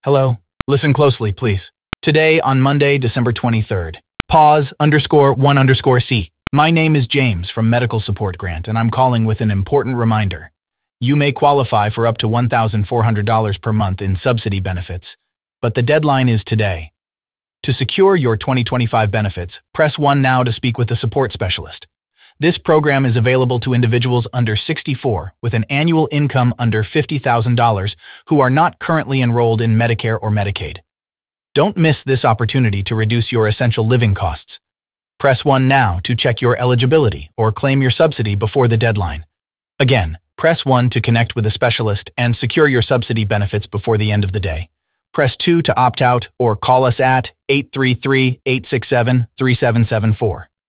Hello. Listen closely, please. Today, on Monday, December 23rd. Pause_1_C. My name is James from Medical Support Grant, and I'm calling with an important reminder. You may qualify for up to $1,400 per month in subsidy benefits, but the deadline is today. To secure your 2025 benefits, press 1 now to speak with a support specialist. This program is available to individuals under 64 with an annual income under $50,000 who are not currently enrolled in Medicare or Medicaid. Don't miss this opportunity to reduce your essential living costs. Press 1 now to check your eligibility or claim your subsidy before the deadline. Again, press 1 to connect with a specialist and secure your subsidy benefits before the end of the day. Press 2 to opt out or call us at 833-867-3774.